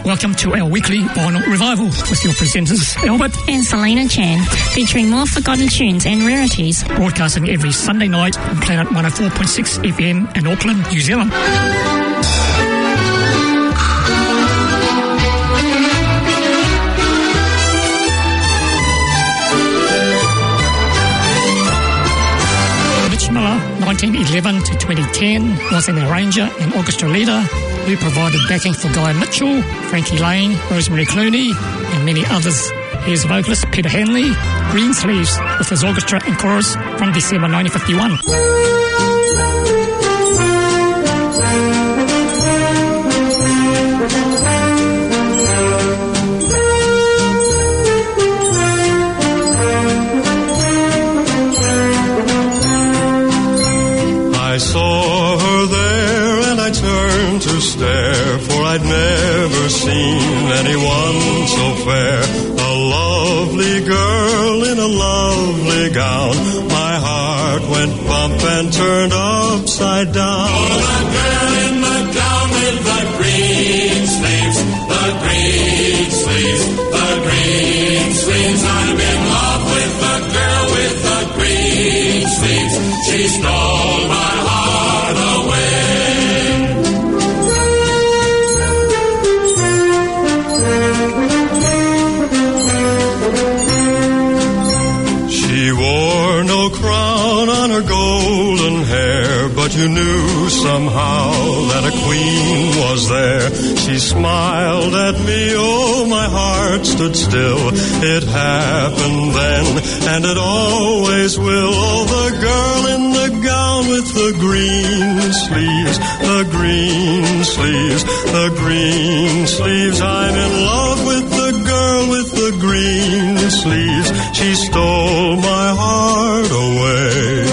Welcome to our weekly vinyl revival with your presenters Albert and Selena Chan, featuring more forgotten tunes and rarities. Broadcasting every Sunday night on Planet 104.6 FM in Auckland, New Zealand. Mitch Miller, 1911 to 2010, was an arranger and orchestra leader who provided backing for Guy Mitchell, Frankie Lane, Rosemary Clooney, and many others. Here's vocalist Peter Hanley, Greensleeves, with his orchestra and chorus from December 1951. I saw her there and I turned to stare, for I'd never seen anyone so fair. A lovely girl in a lovely gown. My heart went bump and turned upside down. Oh, the girl in the gown with the green sleeves, the green sleeves, the green sleeves. I'm in love with the girl with the green sleeves. She stole my heart away. She wore no crown on her golden hair, but you knew somehow that a queen was there. She smiled at me, oh, my heart stood still. It happened then, and it always will. Oh, the girl in the gown with the green sleeves, the green sleeves, the green sleeves. I'm in love with the girl with the green sleeves. She stole my heart away.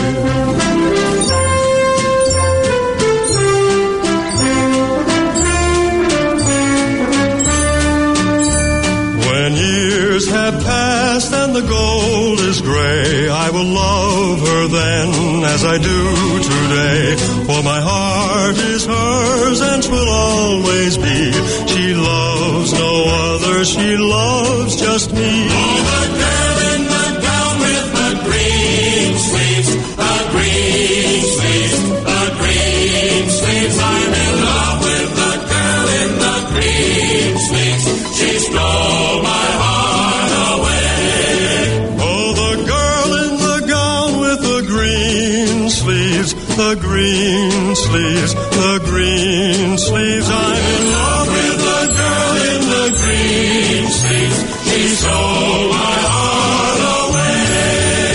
When years have passed and the gold is gray, I will love her then as I do today. For my heart is hers and 'twill always be. She loves no other, she loves just me. Oh, the girl in the gown with the green sleeves, the green sleeves, the green sleeves. I'm in love with the girl in the green sleeves. She stole my heart away. Oh, the girl in the gown with the green sleeves, the green sleeves, the green sleeves. I'm in love with the girl in the green sleeves. She stole my heart away.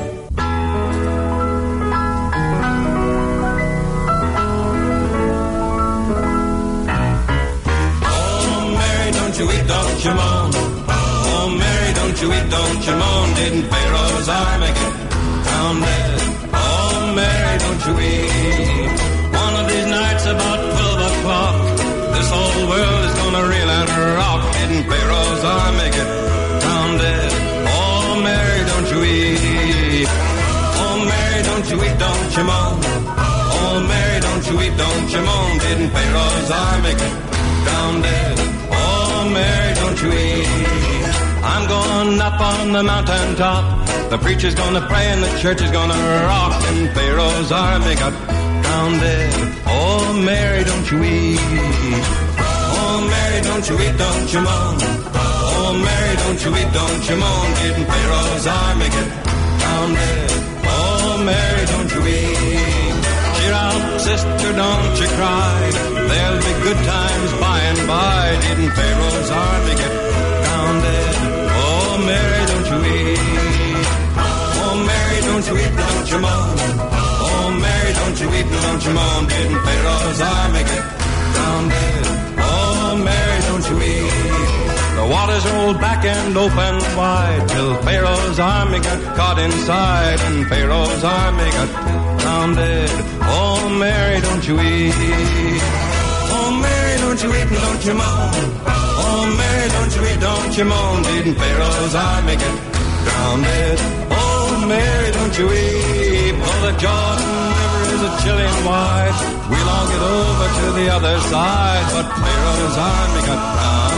Oh, Mary, don't you weep, don't you moan. Oh, Mary, don't you weep, don't you moan. Didn't Pharaoh's army get found dead? Oh, Mary, don't you weep. One of these nights about 12 o'clock, this whole world is gonna reel and rock. Didn't Pharaoh's army get found dead? Oh, Mary, don't you weep. Oh, Mary, don't you weep, don't you moan. Oh, Mary, don't you weep, don't you moan. Didn't Pharaoh's army get found dead? Oh, Mary, don't you weep. I'm going up on the mountain top. The preacher's gonna pray and the church is gonna rock. And Pharaoh's army got found dead. Oh, Mary, don't you weep. Oh, Mary, don't you weep, don't you moan. Oh, Mary, don't you weep, don't you moan. Didn't Pharaoh's army get found dead? Oh, Mary, don't you weep. Cheer up, sister, don't you cry. There'll be good times by and by. Didn't Pharaoh's army get found dead? Oh, Mary, don't you weep. Oh, Mary, don't you weep, don't you moan. Oh, Mary, don't you weep, don't you moan. Didn't Pharaoh's army get found dead? Oh, Mary, don't you weep. The waters rolled back and opened wide till Pharaoh's army got caught inside, and Pharaoh's army got found dead. Oh, Mary, don't you weep. Oh, Mary, don't you weep, don't you moan. Oh, Mary, don't you weep, don't you moan. Didn't Pharaoh's army get drowned? Oh, Mary, don't you weep. Oh, the Jordan River is a chilling wide. We'll all get over to the other side, but Pharaoh's army got drowned.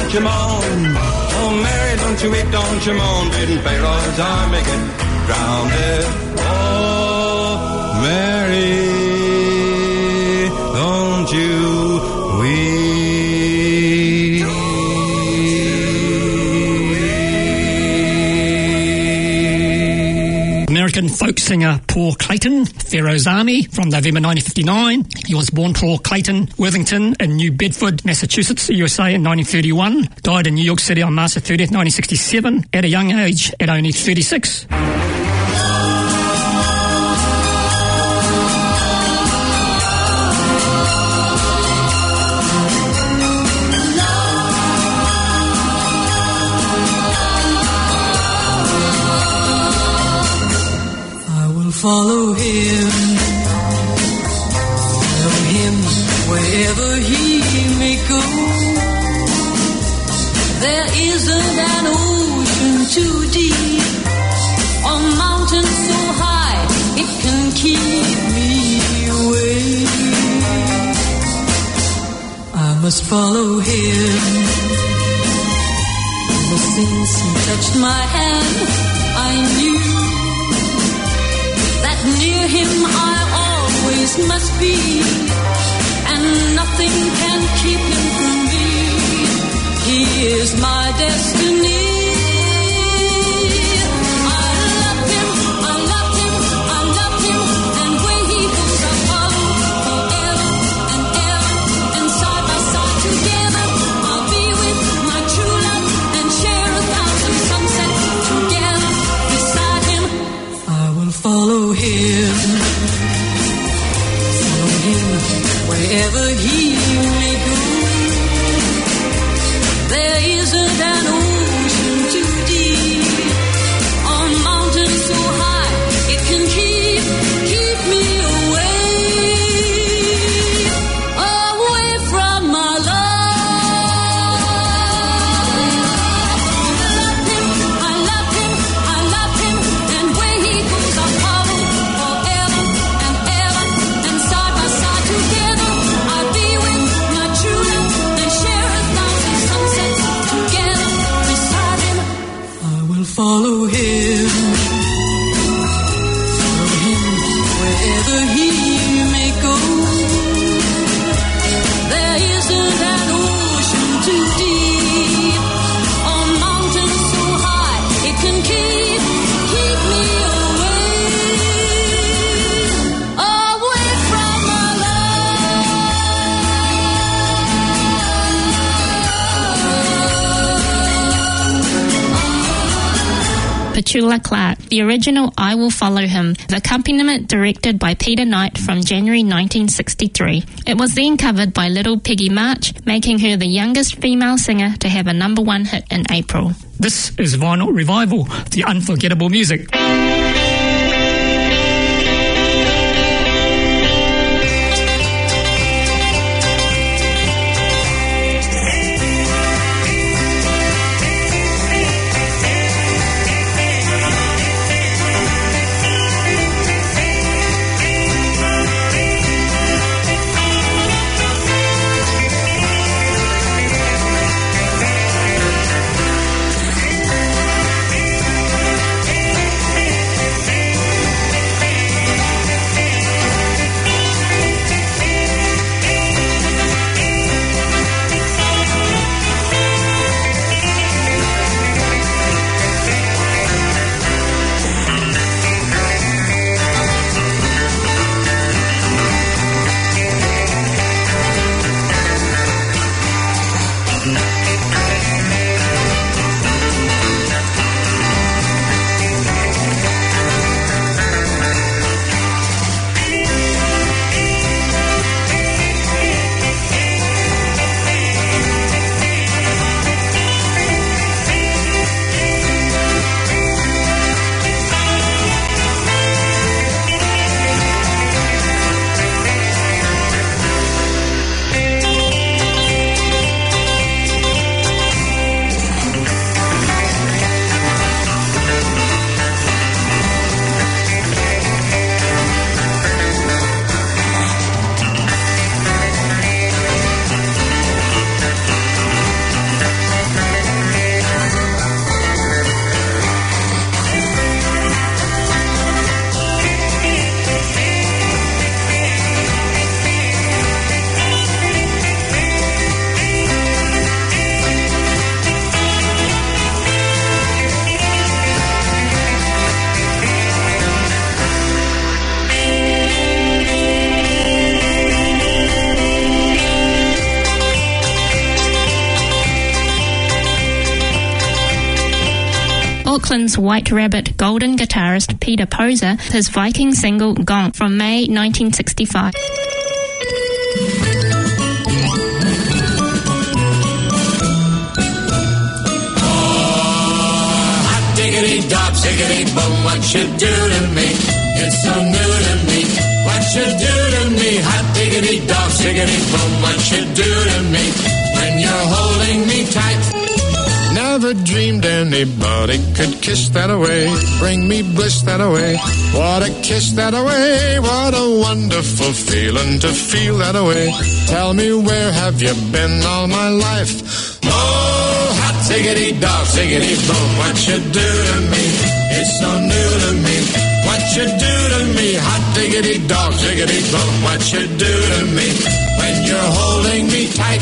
don't you moan. Oh, Mary, don't you weep, don't you moan. Didn't Pharaoh's army get drowned? Oh, Mary, don't you weep. American folk singer Paul Clayton, Pharaoh's Army, from November 1959. He was born Paul Clayton Worthington in New Bedford, Massachusetts, USA in 1931. Died in New York City on March 30th, 1967, at a young age, at only 36. Follow him wherever he may go. There isn't an ocean too deep, or mountain so high it can keep me away. I must follow him. Ever since he touched my hand, I knew near him I always must be, and nothing can keep him from me. He is my destiny. I love him, I love him, I love him, and where he goes I follow forever and ever, and side by side together I'll be with my true love and share 1,000 sunsets together beside him. I will follow him, wherever he may go. There isn't an ocean too deep, or mountain so high it can keep me away from my love. I love him, I love him, and where he goes I follow forever and ever, and side by side together I'll be with my true love and share 1,000 sunsets together beside him. I will follow him wherever he may go. There isn't an ocean too deep, or mountain so high it can keep me away from my love. Petula Clark, the original I Will Follow Him, the accompaniment directed by Peter Knight from January 1963. It was then covered by Little Peggy March, making her the youngest female singer to have a #1 hit in April. This is Vinyl Revival, the unforgettable music. Brooklyn's White Rabbit golden guitarist Peter Poser his Viking single Gone from May 1965. Dog, ziggity boom, what you do to me? It's so new to me. What you do to me? Hot diggity dog, ziggity boom, what you do to me? When you're holding me tight. Never dreamed anybody could kiss that away, bring me bliss that away. What a kiss that away, what a wonderful feeling to feel that away. Tell me, where have you been all my life? Oh, hot ziggity dog, ziggity boom, what you do to me? It's so new to me. What you do to me? Hot diggity dog, ziggity boom, what you do to me? When you're holding me tight.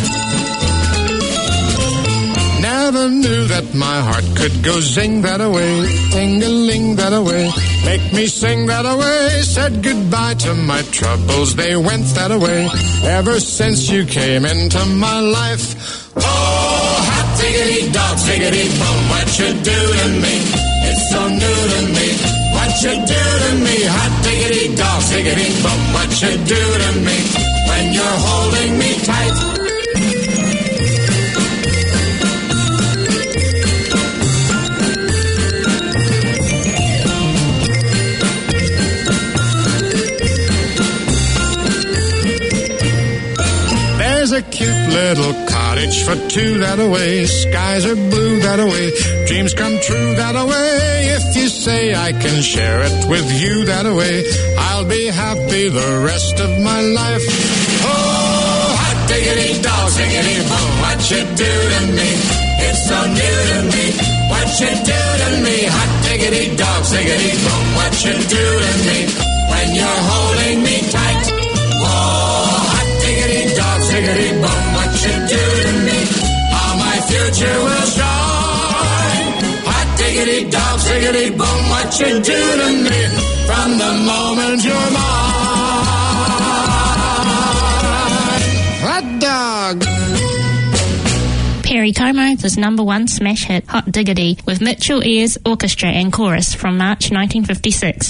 Never knew that my heart could go zing that away, ting-a-ling that away, make me sing that away. Said goodbye to my troubles, they went that away. Ever since you came into my life. Oh, hot diggity dog, ziggity boom, what you do to me? It's so new to me. What you do to me? Hot diggity dog, ziggity boom, what you do to me? When you're holding me tight. There's a cute little cottage for two that away. Skies are blue that away. Dreams come true that away. If you say I can share it with you that away, I'll be happy the rest of my life. Oh, hot diggity dog, ziggity boom, what you do to me? It's so new to me. What you do to me? Hot diggity dog, ziggity boom, what you do to me? When you're holding me tight. Oh, hot diggity dog, ziggity boom, what you do to me? How my future will shine. Hot diggity dog, ziggity boom, what you do to me? From the moment you're mine. Hot dog. Perry Como, his #1 smash hit Hot Diggity with Mitchell Ayres Orchestra and Chorus from March 1956.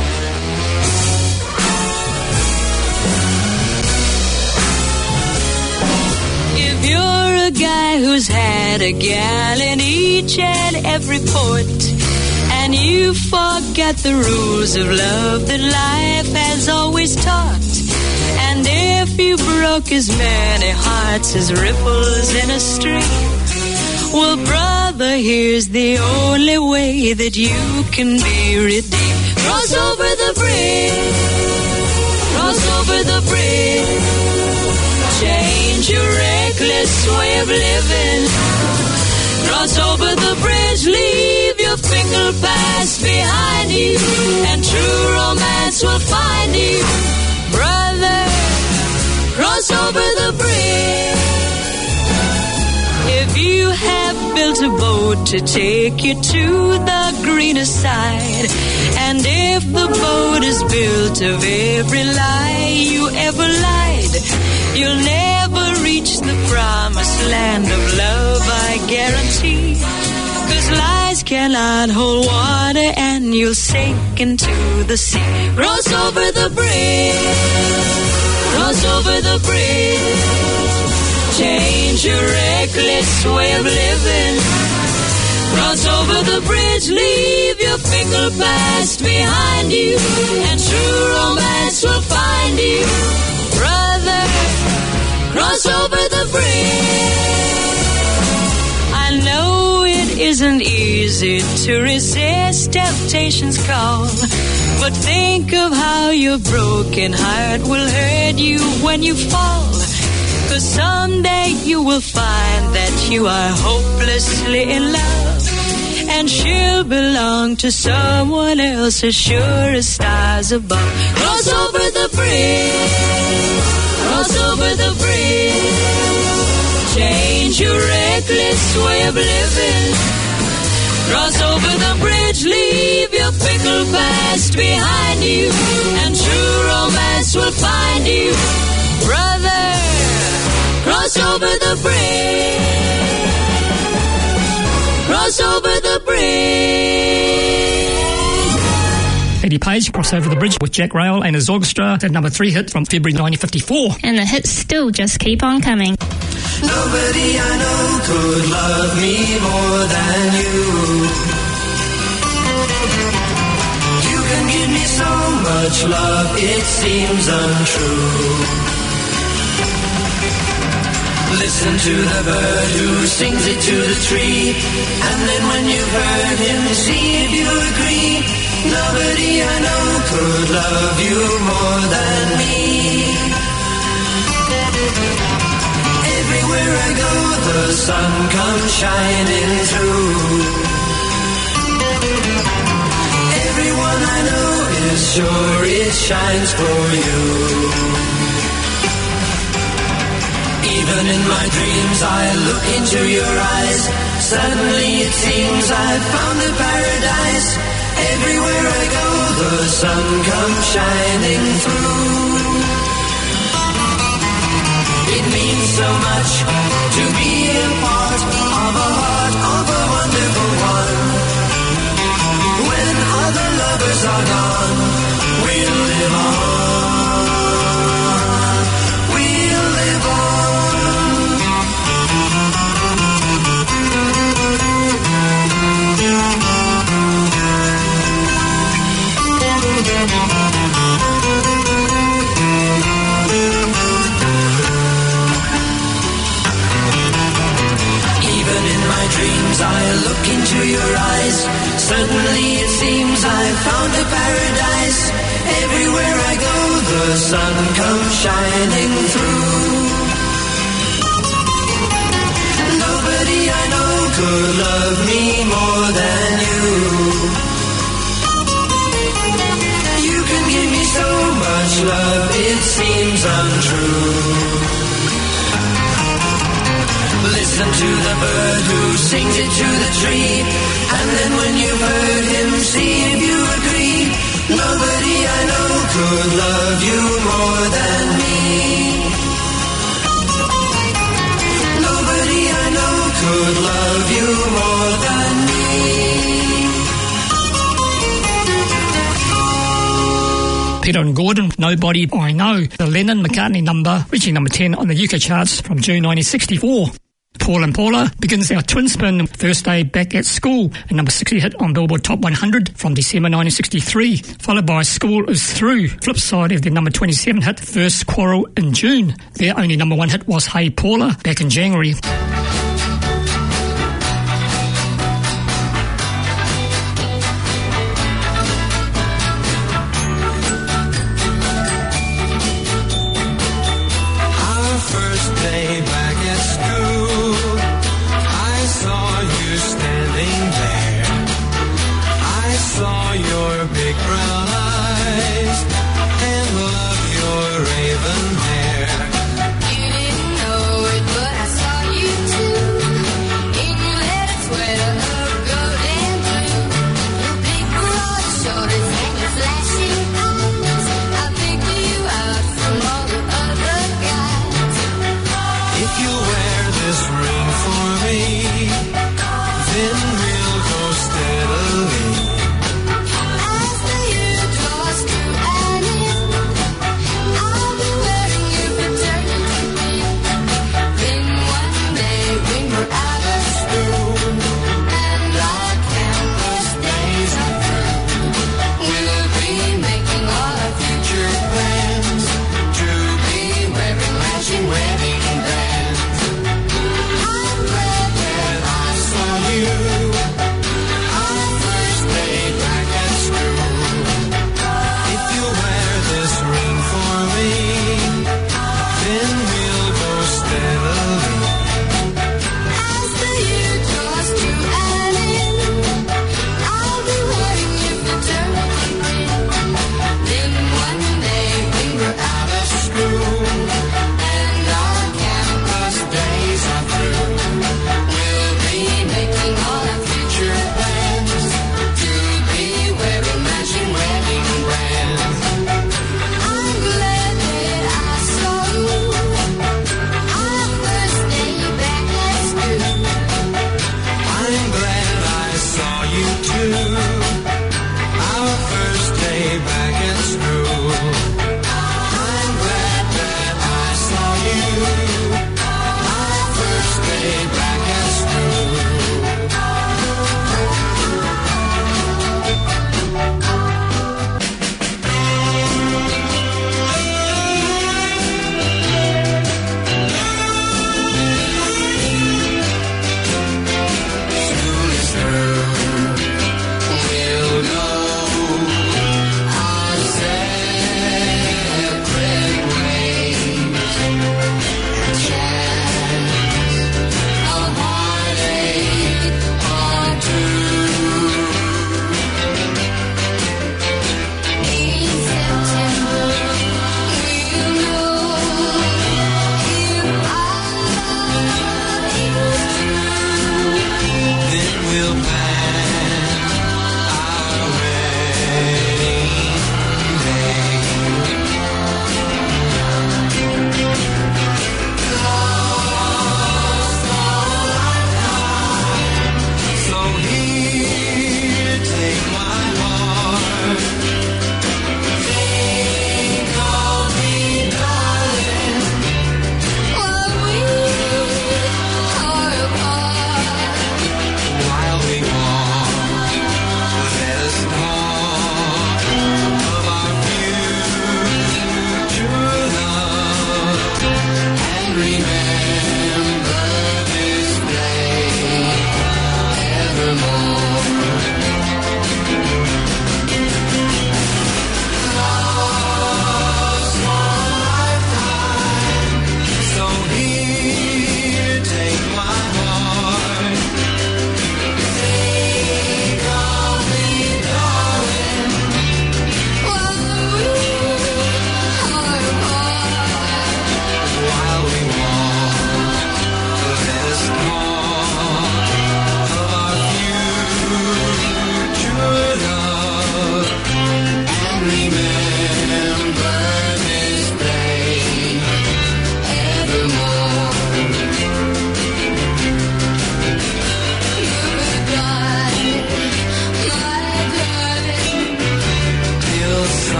A guy who's had a gal in each and every port, and you forget the rules of love that life has always taught. And if you broke as many hearts as ripples in a stream, well, brother, here's the only way that you can be redeemed. Cross over the bridge, cross over the bridge. Change your reckless way of living. Cross over the bridge, leave your fickle past behind you, and true romance will find you. Brother, cross over the bridge. If you have built a boat to take you to the greener side, and if the boat is built of every lie you ever lied, you'll never reach the promised land of love, I guarantee. 'Cause lies cannot hold water, and you'll sink into the sea. Cross over the bridge, cross over the bridge. Change your reckless way of living. Cross over the bridge, leave your fickle past behind you, and true romance will find you. Brother, cross over the bridge. I know it isn't easy to resist temptation's call, but think of how your broken heart will hurt you when you fall. 'Cause someday you will find that you are hopelessly in love, and she'll belong to someone else as sure as stars above. Cross over the bridge, cross over the bridge. Change your reckless way of living. Cross over the bridge, leave your fickle past behind you, and true romance will find you. Brother, cross over the bridge. Cross over the bridge. Peggy Page crossed over the bridge with Jack Rail and his orchestra, their number 3 hit from February 1954. And the hits still just keep on coming. Nobody I know could love me more than you. You can give me so much love, it seems untrue. Listen to the bird who sings it to the tree, and then when you've heard him, see if you agree. Nobody I know could love you more than me. Everywhere I go, the sun comes shining through. Everyone I know is sure it shines for you. Even in my dreams I look into your eyes. Suddenly it seems I've found a paradise. Everywhere I go, the sun comes shining through. It means so much to be a part of a heart of a wonderful one. When other lovers are gone, we'll live on. We'll live on. Dreams, I look into your eyes. Suddenly it seems I've found a paradise. Everywhere I go, the sun comes shining through. Nobody I know could love me more than you. You can give me so much love, it seems untrue. Listen to the bird who sings it to the tree, and then when you've heard him, see if you agree. Nobody I know could love you more than me. Nobody I know could love you more than me. Peter and Gordon, Nobody I Know, the Lennon-McCartney number, reaching number 10 on the UK charts from June 1964. Paul and Paula begins our twin spin first day back at school, a number 60 hit on Billboard Top 100 from December 1963, followed by School Is Through, flip side of their number 27 hit First Quarrel in June. Their only number 1 hit was Hey Paula back in January. You didn't know it, but I saw you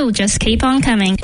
will just keep on coming.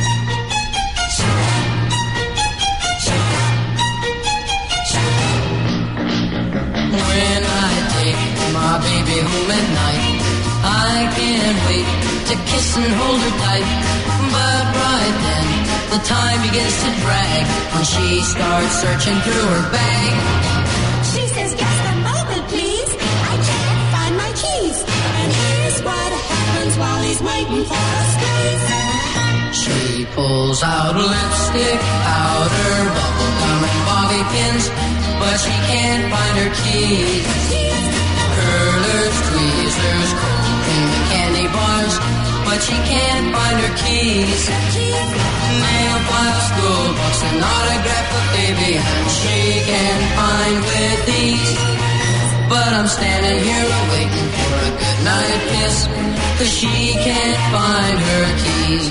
When I take my baby home at night, I can't wait to kiss and hold her tight. But right then, the time begins to drag when she starts searching through her bag. She says, just a moment, please. I can't find my keys. And here's what happens while he's waiting for us, please. She pulls out lipstick, powder, bubble gum, and bobby pins, but she can't find her keys. Curlers, tweezers, cold cream, and candy bars, but she can't find her keys. Nail file, school books, and autograph of baby, and she can't find with ease. But I'm standing here waiting for a goodnight kiss, 'cause she can't find her keys.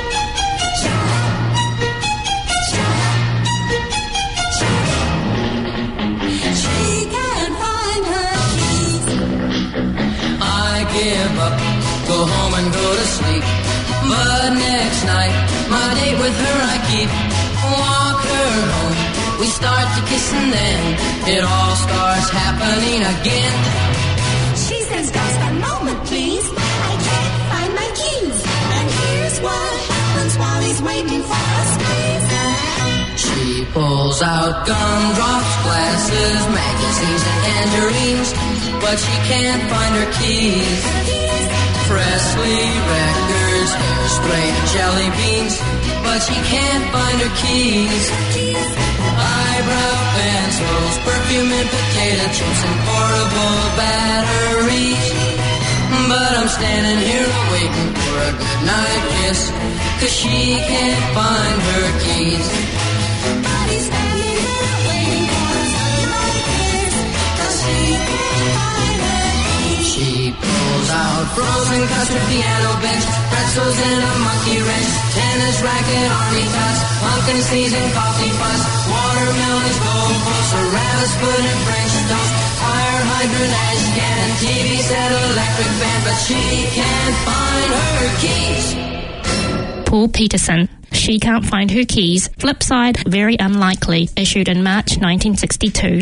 Give up, go home and go to sleep. But next night, my date with her I keep. Walk her home, we start to kiss and then it all starts happening again. She says, just a moment, please. I can't find my keys. And here's what happens while he's waiting for us, please. She pulls out gumdrops, glasses, magazines, and tangerines, but she can't find her keys. Presley records, hairspray, and jelly beans, but she can't find her keys. Eyebrow pencils, perfume and potato chips, and portable batteries. But I'm standing here waiting for a goodnight kiss, 'cause she can't find her keys. But he's standing there waiting for a goodnight kiss, 'cause she can't find her keys. She pulls out frozen custard, piano bench, pretzels and a monkey wrench, tennis racket, army tots, pumpkin season, coffee pots, watermelons, goldfish, a rabbit's foot and French toast, fire hydrant, ash can, TV set, electric fan, but she can't find her keys. Paul Peterson. She Can't Find Her Keys. Flipside, Very Unlikely, issued in March 1962.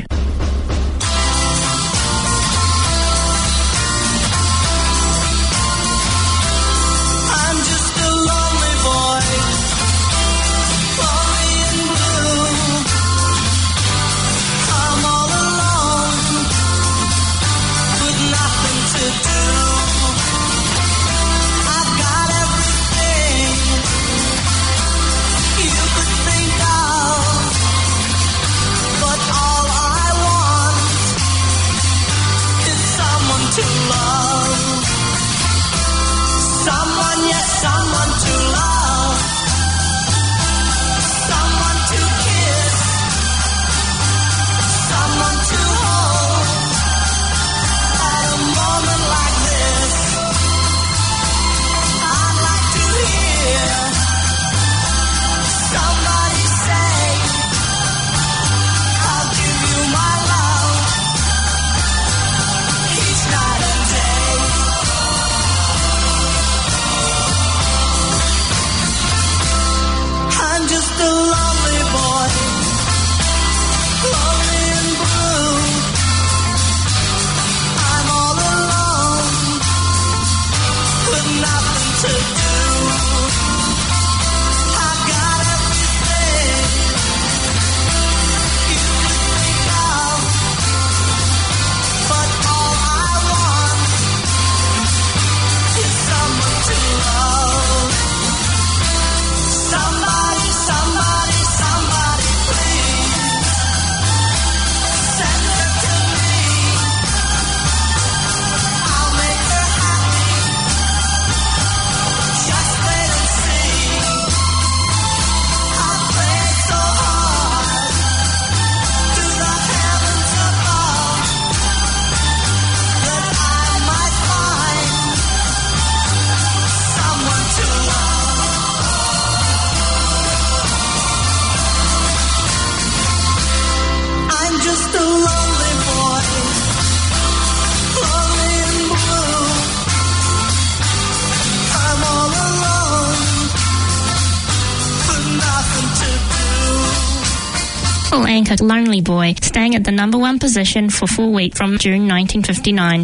I'm just a lonely boy, lonely and blue. I'm all alone, with nothing to do. I've got everything you could think of, but all I soulful anchor Lonely Boy, staying at the number 1 position for 4 weeks from June 1959.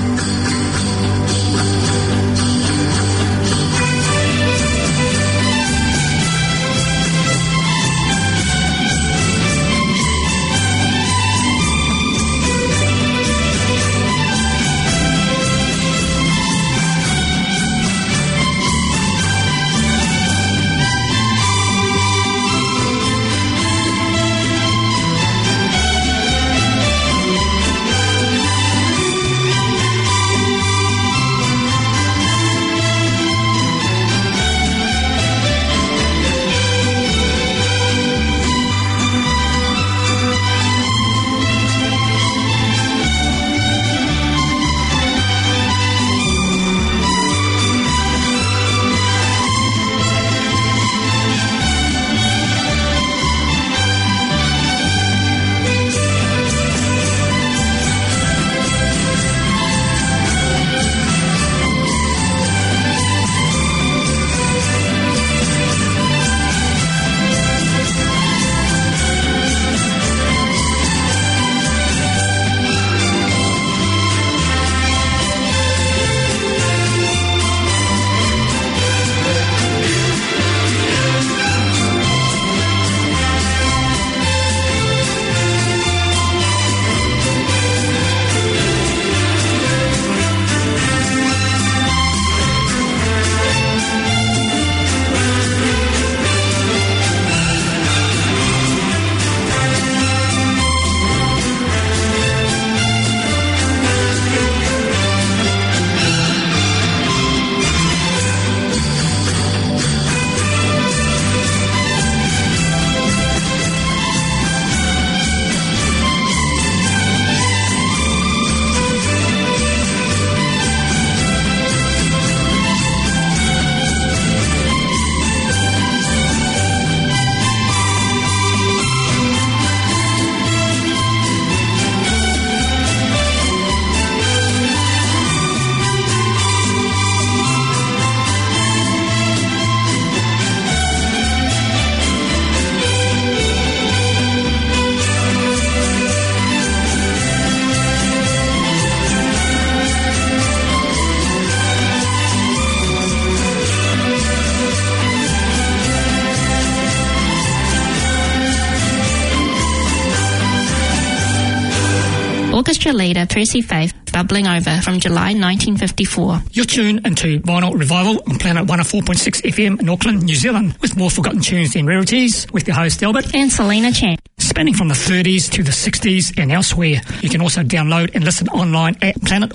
Orchestra leader Percy Faith, Bubbling Over from July 1954. You're tuned into Vinyl Revival on Planet 104.6 FM in Auckland, New Zealand, with more forgotten tunes than rarities, with your host Albert and Selena Chan. Spanning from the 30s to the 60s and elsewhere. You can also download and listen online at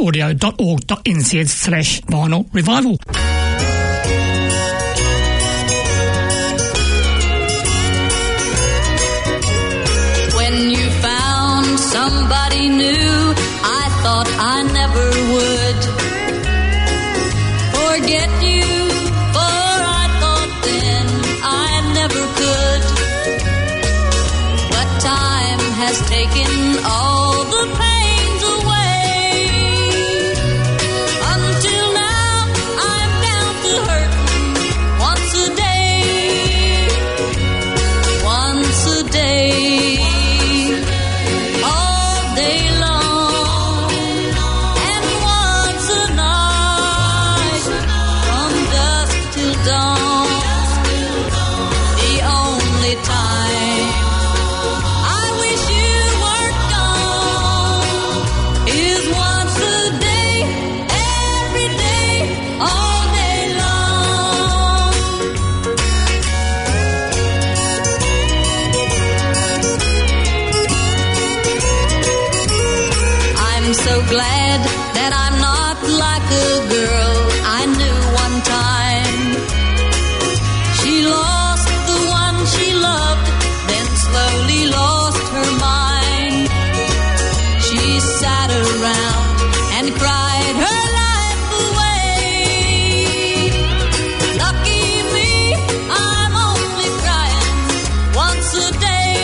planetaudio.org.nz/Vinyl Revival. When you found somebody new, I thought I never would forget you, for I thought then I never could. But time has taken all the pains away. Until now I'm down to hurting once a day, all day long, and once a night, from dusk till dawn. The only time I wish you weren't gone is once a day, every day, all day long. I'm so glad that I'm not like a girl I knew one time. She lost the one she loved, then slowly lost her mind. She sat around and cried her life away. Lucky me, I'm only crying once a day,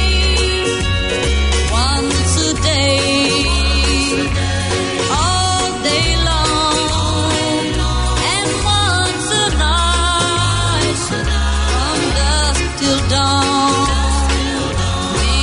once a day, all day long, and once a night, from dusk till dawn. The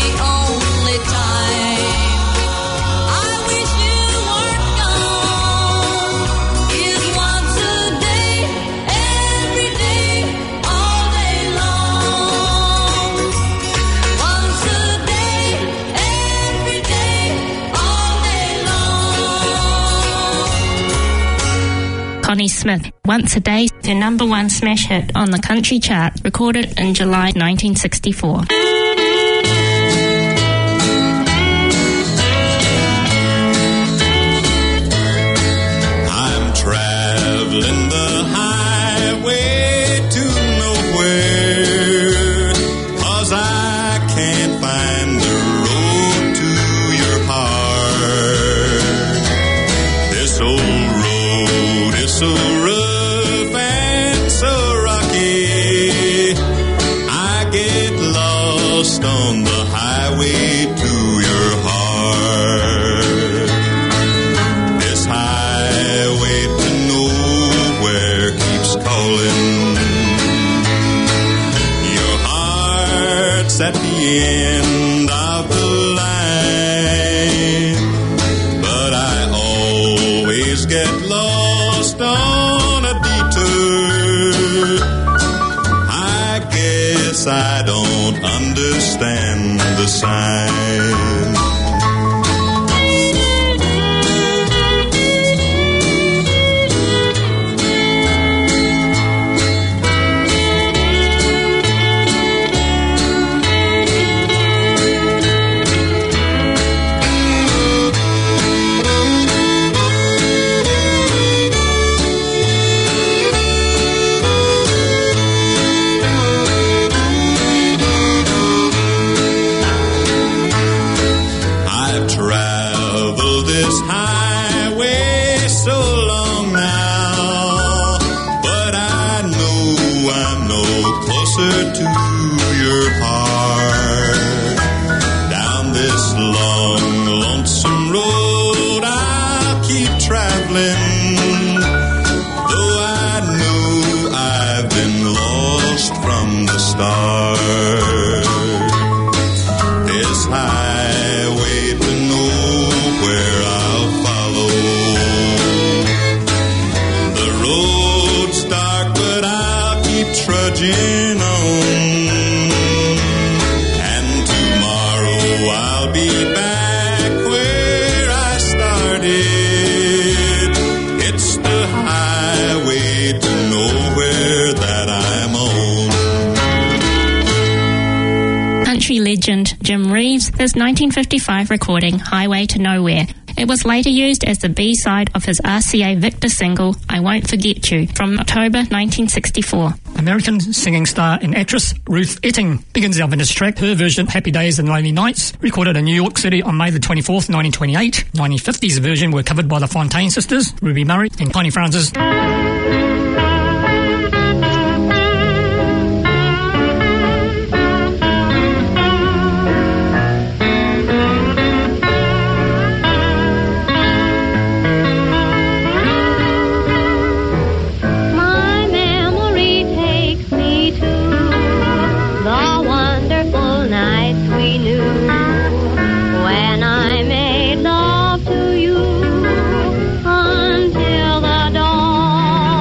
Connie Smith. Once a Day, their number one smash hit on the country chart, recorded in July 1964. I'm traveling the highway to nowhere, 'cause I can't find the road to your heart. This old road is so rough and so rocky, I get lost on the highway to your heart. This highway to nowhere keeps calling. Your heart's at the end of the line, but I always get lost on a detour. I guess I don't understand the sign. I've traveled this highway so long now, but I know I'm no closer to your heart. Down this long, lonesome road I'll keep traveling, though I know I've been lost from the start. This highway to nowhere I'll follow. The road's dark, but I'll keep trudging on. And tomorrow I'll be back where I started. It's the highway to nowhere that I'm on. Country legend Jim Reeves, his 1955 recording Highway to Nowhere. It was later used as the B-side of his RCA Victor single I Won't Forget You from October 1964. American singing star and actress Ruth Etting begins our vintage track, her version Happy Days and Lonely Nights, recorded in New York City on May the 24th, 1928. 1950s version were covered by the Fontaine sisters, Ruby Murray and Connie Francis. My memory takes me to the wonderful nights we knew when I made love to you until the dawn.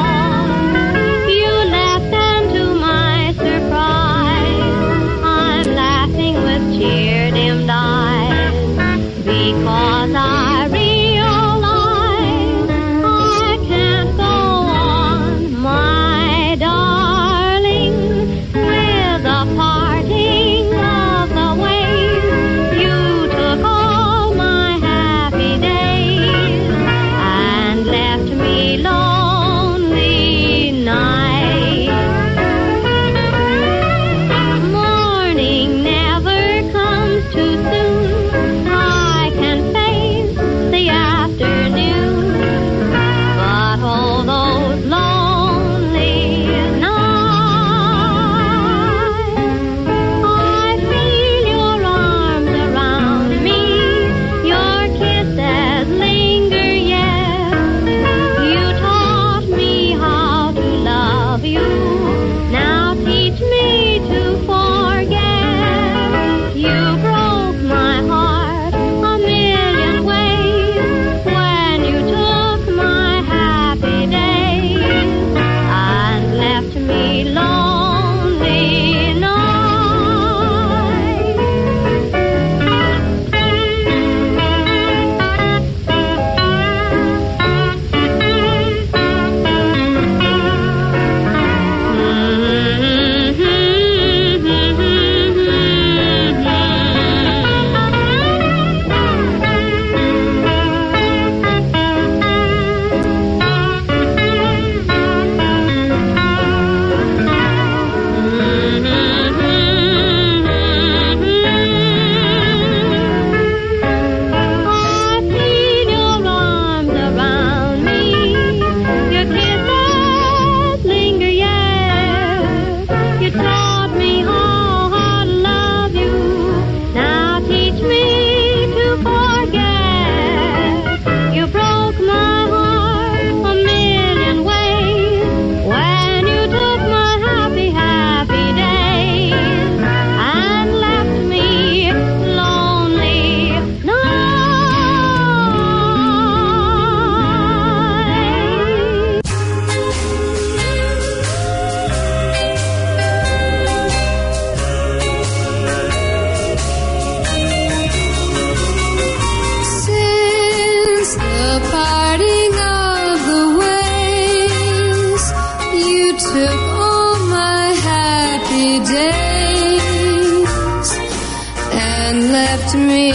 days and left me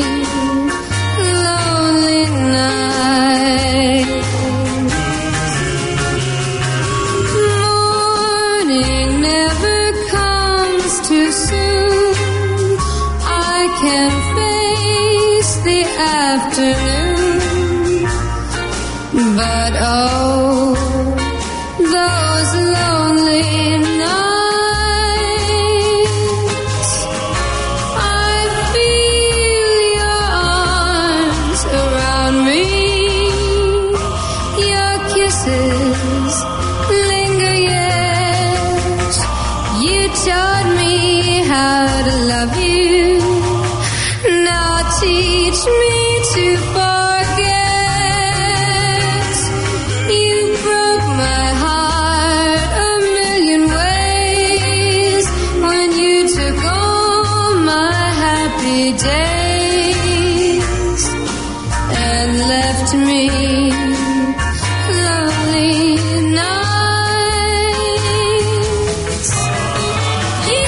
lonely nights. Morning never comes too soon. I can face the afternoon, but oh, those lonely nights. I feel your arms around me, your kisses linger, yes. You taught me how to love you. Now teach me to forget. You broke my heart a million ways when you took all my happy days and left me lonely nights. You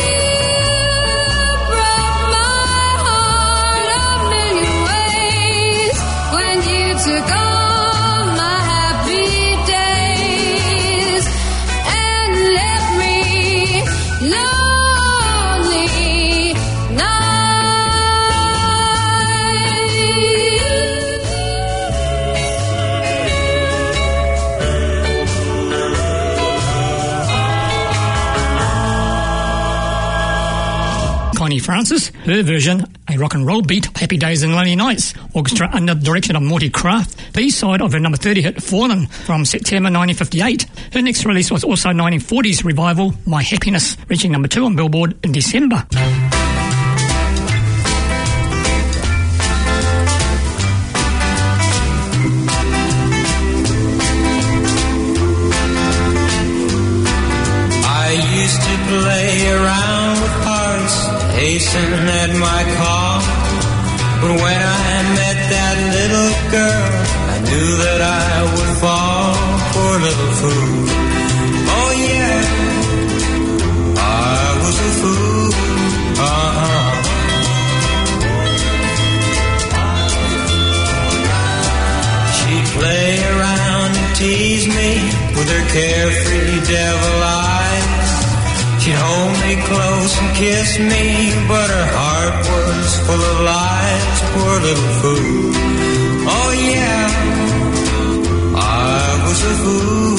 broke my heart a million ways when you took all my happy days and left me lonely nights. Connie Francis, her version, a rock and roll beat, Happy Days and Lonely Nights, orchestra under the direction of Morty Kraft, B-side of her number 30 hit Fallen from September 1958. Her next release was also 1940s revival, My Happiness, reaching number 2 on Billboard in December. I used to play around with hearts, hasten at my call. But when I met that little girl, I knew that I would fall. Poor little fool. Oh yeah, I was a fool. She'd play around and tease me with her carefree devil eyes. She'd hold me close and kiss me, but her heart was full of lies. Poor little fool. Oh yeah, I was a fool.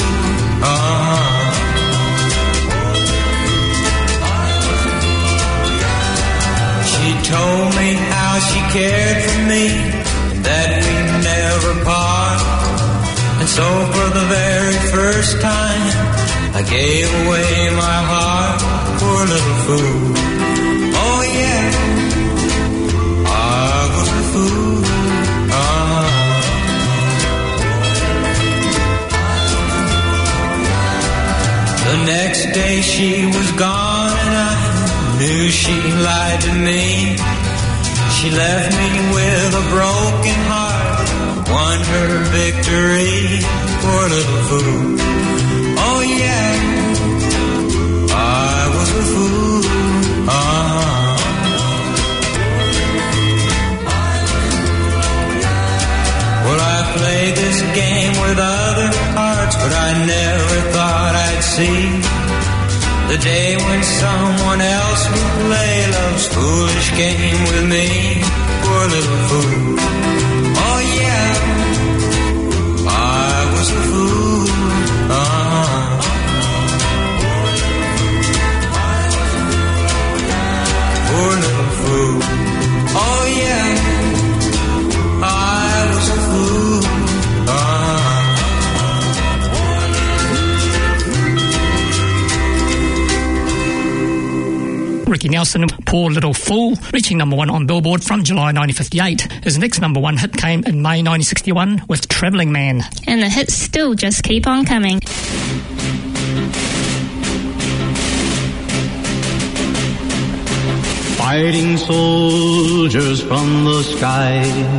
She told me how she cared for me, that we'd never part. And so for the very first time, I gave away my heart. Poor little fool. Oh yeah, I was a fool. The next day she was gone and I knew she lied to me. She left me with a broken heart, won her victory. Poor little fool. Oh yeah, I was a fool. Well, I played this game with other hearts, but I never thought I'd see the day when someone else would play love's foolish game with me. Poor little fool. Oh yeah, I was a fool. Poor little fool. Oh yeah, I was a fool. Ricky Nelson, Poor Little Fool, reaching number 1 on Billboard from July 1958. His next number 1 hit came in May 1961 with Travelling Man. And the hits still just keep on coming. Fighting soldiers from the sky,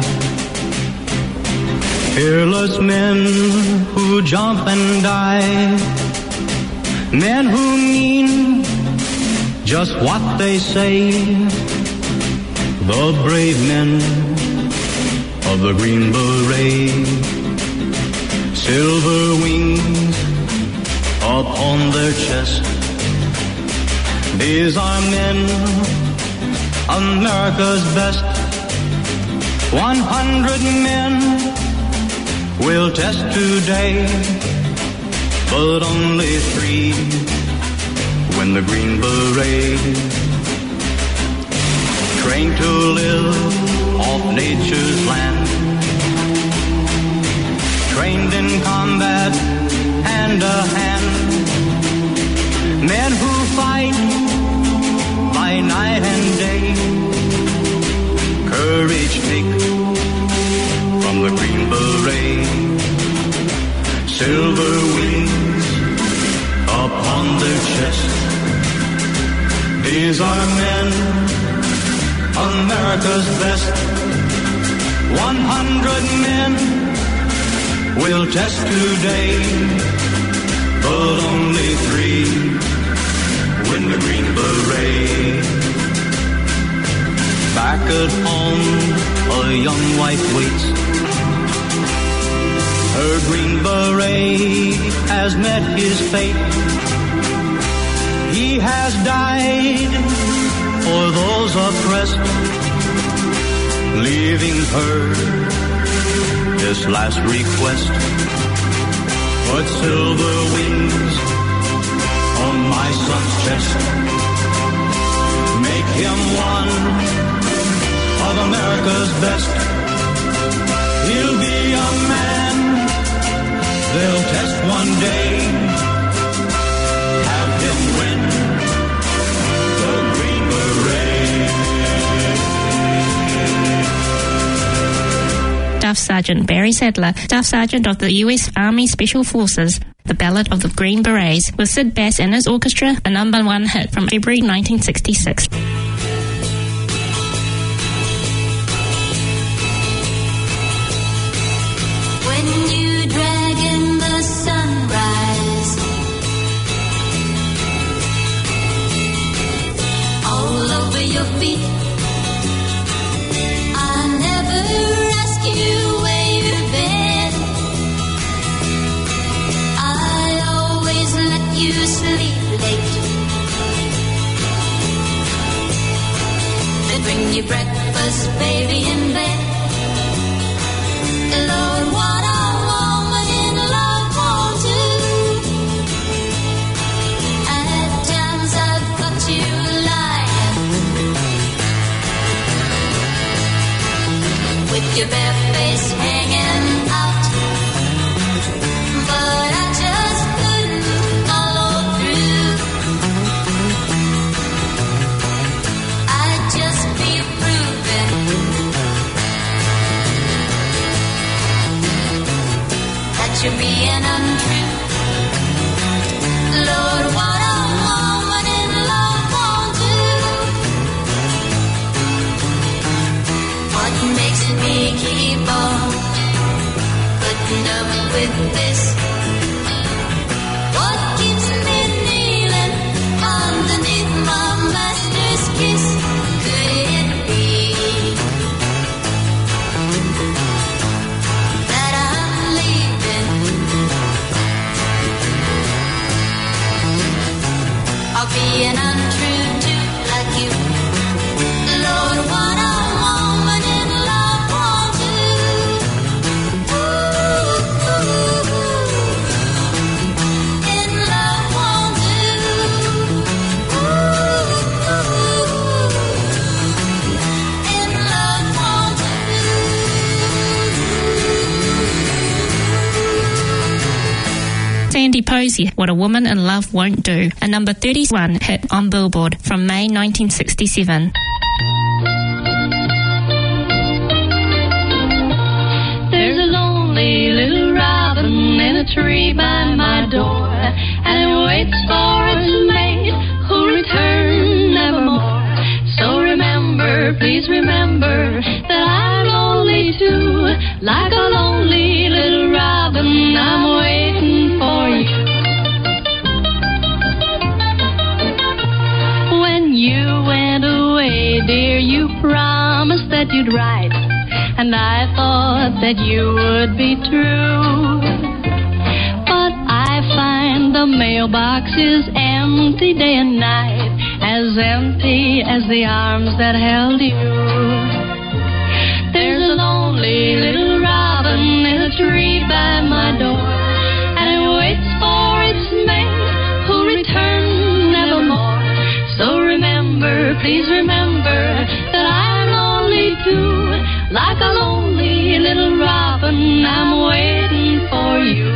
fearless men who jump and die, men who mean just what they say. The brave men of the Green Beret, silver wings upon their chest. These are men, America's best. 100 men will test today, but only 3 win the Green Beret. Trained to live off nature's land, trained in combat hand to hand, men who fight by night and day. Courage take from the Green Beret, silver wings upon their chest. These are men, America's best. 100 men will test today, but only 3 win the Green Beret. Back at home, a young wife waits. Her Green Beret has met his fate. He has died for those oppressed, leaving her this last request. Put silver wings on my son's chest. Make him one of America's best. He'll be a man they'll test one day. Have him win the Green Beret. Staff Sergeant Barry Sadler, Staff Sergeant of the U.S. Army Special Forces, The Ballad of the Green Berets, with Sid Bass and his orchestra, a #1 hit from February 1966. When you drag in the sunrise, all over your feet, I never ask you where you've been. I always let you sleep late. They bring you breakfast, baby, in bed. Lord, what a woman in love won't do. At times I've got you lying with your bare face hanging out, but I just couldn't follow through. I'd just be proving that you're being untrue. Lord, what a woman in love won't do. What makes me keep on putting up with this? What keeps me kneeling underneath my master's kiss? Could it be that I'm leaving? Or being untrue too, like you? Lord, what a woman in love won't do. Ooh, in love won't do. Ooh, in love won't do. Sandy Posey, What a Woman in Love Won't Do, a #31 hit on Billboard from May 1967. There's a lonely little robin in a tree by my door, and it waits for its mate who'll return nevermore. So remember, please remember that I'm lonely too, like a lonely little robin. I'm waiting for you. When dear, you promised that you'd write, and I thought that you would be true. But I find the mailbox is empty day and night, as empty as the arms that held you. There's a lonely little robin in a tree by my door, and it waits for its mate who'll return nevermore. So remember, please remember, that I'm lonely too. Like a lonely little robin, I'm waiting for you.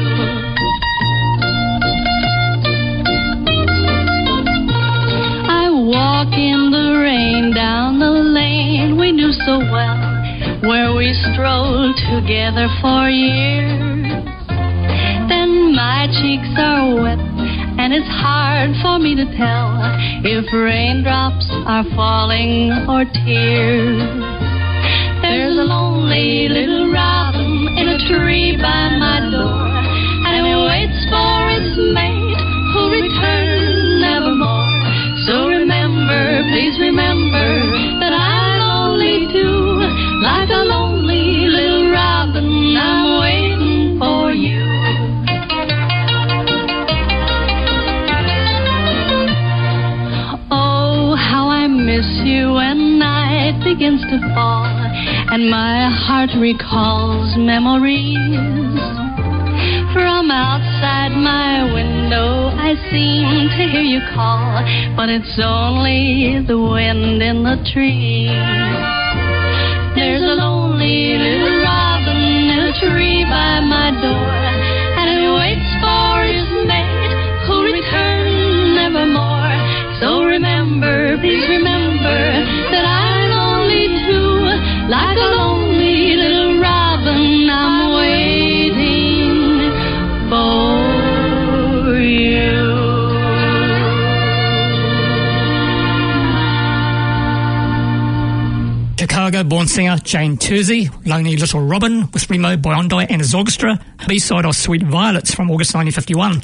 I walk in the rain down the lane we knew so well, where we strolled together for years. Then my cheeks are wet, and it's hard for me to tell if raindrops are falling or tears. There's a lonely little robin in a tree by my door, and it waits for its mate who'll return nevermore. So remember, please remember, that I'm lonely too. Like a lonely little robin, I'm waiting for you. Oh, how I miss you when night begins to fall, and my heart recalls memories. From outside my window I seem to hear you call, but it's only the wind in the trees. There's a lonely little robin in a tree by my door, and it waits for his mate who'll return nevermore. So remember, please remember, that I'm lonely too. Like a lonely little robin, I'm waiting for you. Chicago-born singer Jane Tersey, Lonely Little Robin, with Remo Biondi and his orchestra, B-side of Sweet Violets from August 1951.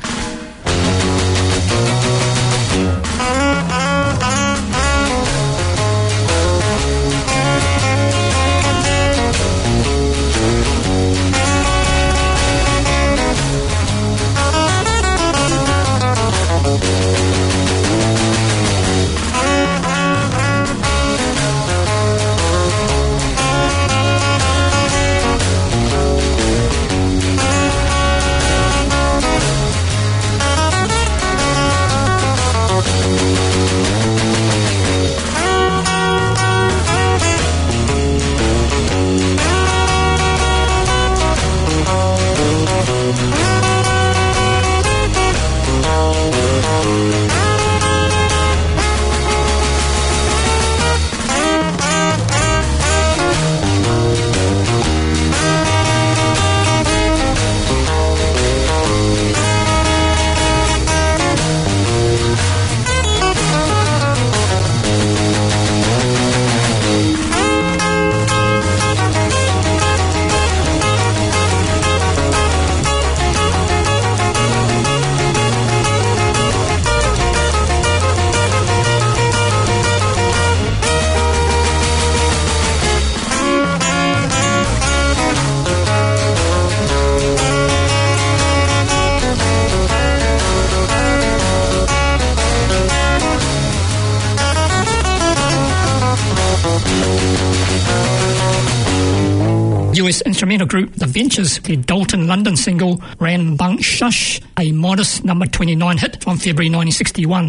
US instrumental group The Ventures, their Dalton London single Ran Bunk Shush, a modest number 29 hit from February 1961.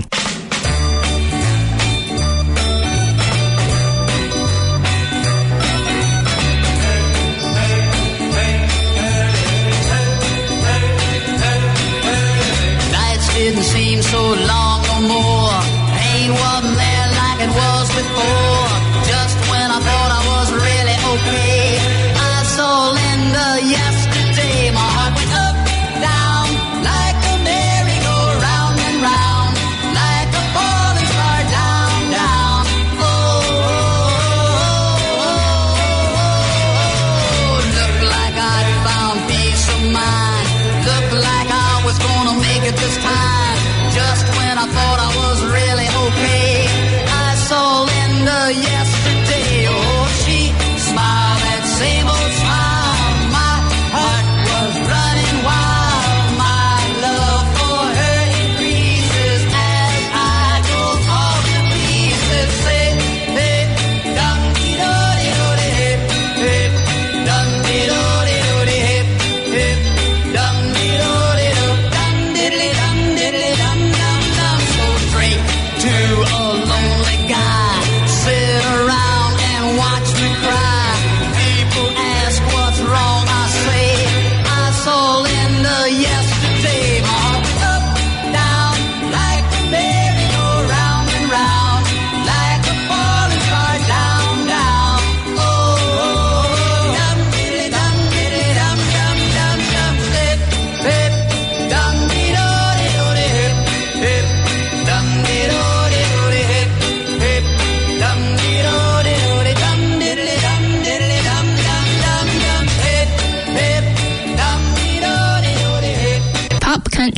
Nights didn't seem so long no more. Pain wasn't there like it was before. Just when I thought I was really okay, I saw Linda yesterday. My heart went up, down, like a merry-go-round and round, like a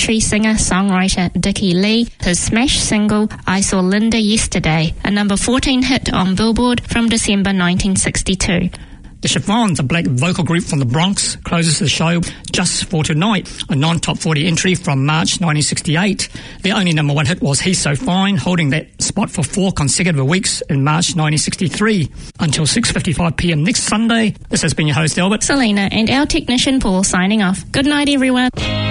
country singer-songwriter Dickie Lee his smash single I Saw Linda Yesterday, a number 14 hit on Billboard from December 1962. The Chiffons, a black vocal group from the Bronx, closes the show Just for Tonight, a non-top 40 entry from March 1968. Their only number one hit was He's So Fine, holding that spot for 4 consecutive weeks in March 1963. Until 6:55 p.m. next Sunday, this has been your host Albert, Selena, and our technician Paul signing off. Good night, everyone.